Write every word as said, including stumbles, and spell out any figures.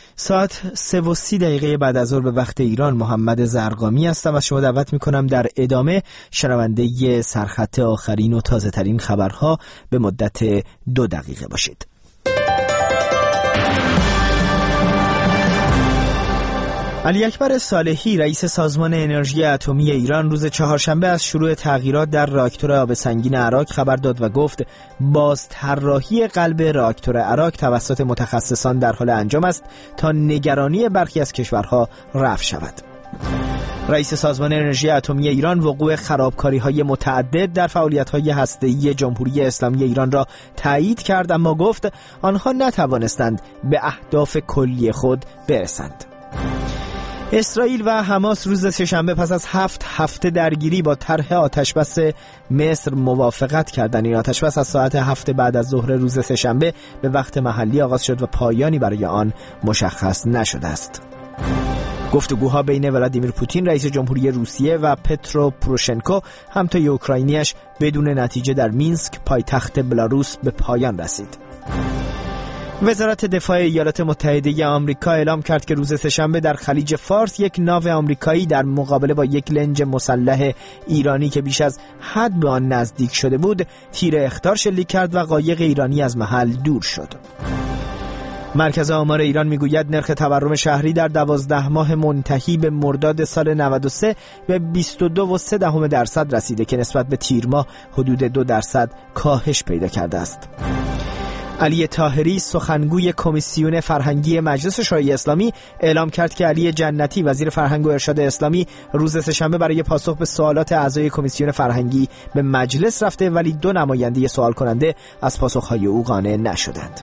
ساعت سه و سی دقیقه بعد از ظهر به وقت ایران، محمد زرقامی هستم و شما دعوت میکنم در ادامه شنونده سرخط آخرین و تازه ترین خبرها به مدت دو دقیقه باشید. علی اکبر صالحی رئیس سازمان انرژی اتمی ایران روز چهارشنبه از شروع تغییرات در راکتور آب سنگین اراک خبر داد و گفت بازطراحی قلب راکتور اراک توسط متخصصان در حال انجام است تا نگرانی برخی از کشورها رفع شود. رئیس سازمان انرژی اتمی ایران وقوع خرابکاری‌های متعدد در فعالیت‌های هسته‌ای جمهوری اسلامی ایران را تایید کرد، اما گفت آنها نتوانستند به اهداف کلی خود برسند. اسرائیل و حماس روز سه‌شنبه پس از هفت هفته درگیری با طرح آتشبس مصر موافقت کردند. این آتشبس از ساعت هفت بعد از ظهر روز سه‌شنبه به وقت محلی آغاز شد و پایانی برای آن مشخص نشده است. گفتگوها بین ولادیمیر پوتین رئیس جمهوری روسیه و پترو پوروشنکو همتای اوکراینیش بدون نتیجه در مینسک پایتخت بلاروس به پایان رسید. وزارت دفاع ایالات متحده آمریکا اعلام کرد که روز سه‌شنبه در خلیج فارس یک ناو آمریکایی در مقابله با یک لنج مسلح ایرانی که بیش از حد به آن نزدیک شده بود تیر اخطار شلیک کرد و قایق ایرانی از محل دور شد. مرکز آمار ایران میگوید نرخ تورم شهری در دوازده ماه منتهی به مرداد سال نود و سه به بیست و دو و سه دهم درصد رسیده که نسبت به تیر ماه حدود دو درصد کاهش پیدا کرده است. علی طاهری سخنگوی کمیسیون فرهنگی مجلس شورای اسلامی اعلام کرد که علی جنتی وزیر فرهنگ و ارشاد اسلامی روز سه‌شنبه برای پاسخ به سوالات اعضای کمیسیون فرهنگی به مجلس رفته، ولی دو نماینده سوال کننده از پاسخهای او قانع نشدند.